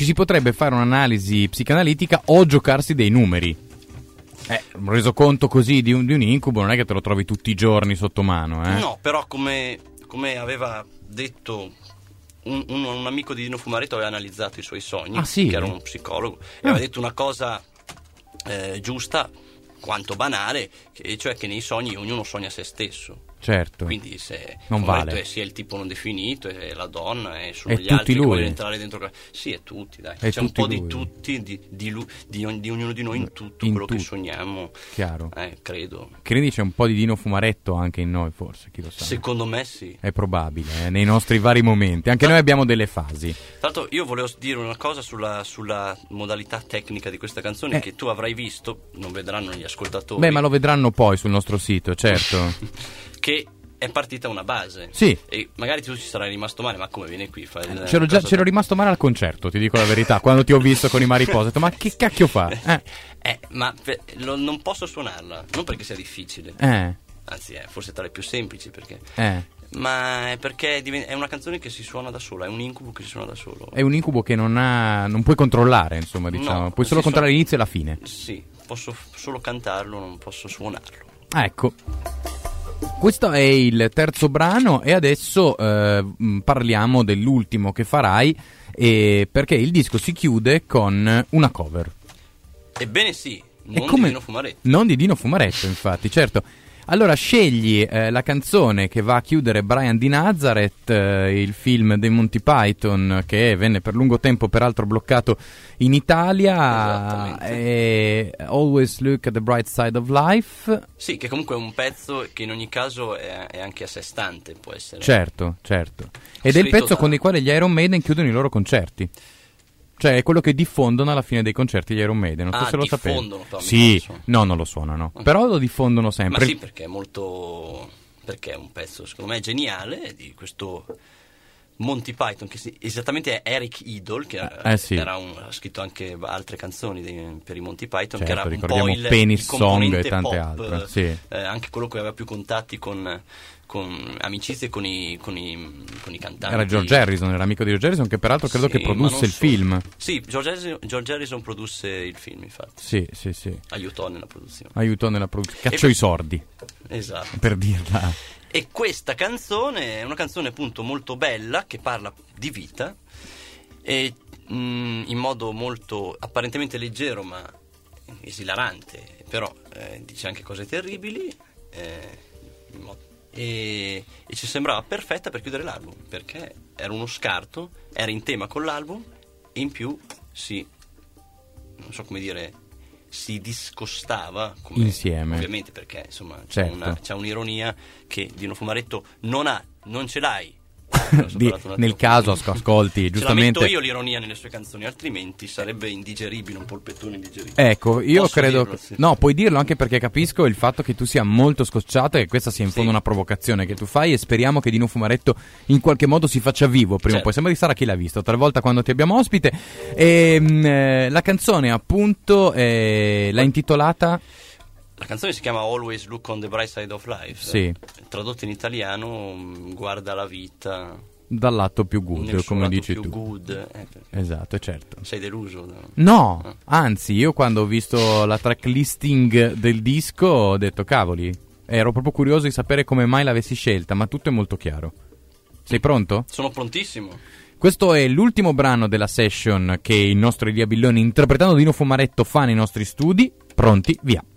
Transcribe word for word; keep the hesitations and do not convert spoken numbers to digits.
ci si potrebbe fare un'analisi psicanalitica o giocarsi dei numeri. Eh, un resoconto così di un, di un incubo non è che te lo trovi tutti i giorni sotto mano, eh? No, però come, come aveva detto un, un, un amico di Dino Fumaretto, aveva analizzato i suoi sogni, ah, sì? che era un psicologo, e ah. aveva detto una cosa eh, giusta quanto banale, che, cioè che nei sogni ognuno sogna se stesso. Certo. Quindi se non vale. è sia il tipo non definito, è la donna, e sono è gli altri lui. che vogliono entrare dentro. Sì, è tutti, dai. È C'è un po' lui. di tutti, di, di, lui, di, di ognuno di noi in tutto in quello tu. che sogniamo. Chiaro. Eh, credo. Credi c'è un po' di Dino Fumaretto anche in noi, forse, chi lo sa. Secondo me sì. È probabile, eh, nei nostri vari momenti. Anche noi abbiamo delle fasi. Tra l'altro io volevo dire una cosa sulla, sulla modalità tecnica di questa canzone, eh. che tu avrai visto, non vedranno gli ascoltatori. Beh, ma lo vedranno poi sul nostro sito, certo. Che è partita una base. Sì. E magari tu ci sarai rimasto male, ma come viene qui? Fai il, c'ero, già, c'ero rimasto male al concerto, ti dico la verità. Quando ti ho visto con i Mariposa, ho detto, ma che cacchio fa? Eh, eh ma per, lo, non posso suonarla, non perché sia difficile. Eh. Anzi, è forse tra le più semplici, perché. Eh. Ma è perché è una canzone che si suona da sola, è un incubo che si suona da solo. È un incubo che non ha, non puoi controllare, insomma, diciamo. No, puoi solo controllare suona... l'inizio e la fine. Sì, posso solo cantarlo, non posso suonarlo. Ah, ecco. Questo è il terzo brano e adesso eh, parliamo dell'ultimo che farai, eh, perché il disco si chiude con una cover. Ebbene sì, non come... di Dino Fumaretto. Non di Dino Fumaretto, infatti, certo. Allora scegli eh, la canzone che va a chiudere Brian di Nazareth, eh, il film dei Monty Python, che venne per lungo tempo peraltro bloccato in Italia, e Always Look at the Bright Side of Life. Sì, che comunque è un pezzo che in ogni caso è, è anche a sé stante, può essere. Certo, certo. Ed è il pezzo da... con il quale gli Iron Maiden chiudono i loro concerti. Cioè è quello che diffondono alla fine dei concerti gli Iron Maiden. Non so ah, se lo sapete. diffondono però, sì, no, non lo suonano. Uh-huh. Però lo diffondono sempre. Ma sì, perché è molto. Perché è un pezzo, secondo me, geniale di questo Monty Python, che si... esattamente è Eric Idle, che eh, sì. era un... ha scritto anche altre canzoni dei... per i Monty Python, certo, che era un ricordiamo po' il, Penis il Song e tante pop, altre. Sì. Eh, anche quello che aveva più contatti con. con amicizie con i, con i, con i cantanti. Era George Harrison, era amico di George Harrison, che peraltro credo sì, che produsse il solo. film. Sì, George Harrison, George Harrison produsse il film, infatti. Sì, sì, sì. Aiutò nella produzione. Aiutò nella produzione. Cacciò e... i sordi. Esatto. Per dirla. E questa canzone è una canzone appunto molto bella, che parla di vita, e mh, in modo molto apparentemente leggero, ma esilarante, però eh, dice anche cose terribili, eh, in modo E, e ci sembrava perfetta per chiudere l'album, perché era uno scarto, era in tema con l'album e in più si, non so come dire, si discostava come, insieme, ovviamente, perché insomma c'è, certo. una, c'è un'ironia che Dino Fumaretto non ha, non ce l'hai. Di, nel caso ascolti giustamente, ce la metto io l'ironia nelle sue canzoni, altrimenti sarebbe indigeribile, un polpettone indigeribile. Ecco, io Posso credo dirlo, sì. No, puoi dirlo, anche perché capisco il fatto che tu sia molto scocciato e questa sia in fondo sì. una provocazione che tu fai, e speriamo che Dino Fumaretto in qualche modo si faccia vivo prima o certo. poi. Sembra di Sara chi l'ha visto talvolta quando ti abbiamo ospite. E, mh, la canzone appunto eh, l'ha intitolata. La canzone si chiama Always Look on the Bright Side of Life. Sì. Tradotto in italiano, guarda la vita dal lato più good, come dici più tu. Good. Eh, esatto, certo. Sei deluso? No, no eh. anzi, io quando ho visto la tracklisting del disco ho detto cavoli, ero proprio curioso di sapere come mai l'avessi scelta, ma tutto è molto chiaro. Sei pronto? Sono prontissimo. Questo è l'ultimo brano della session che il nostro Elia Billoni, interpretando Dino Fumaretto, fa nei nostri studi. Pronti, via.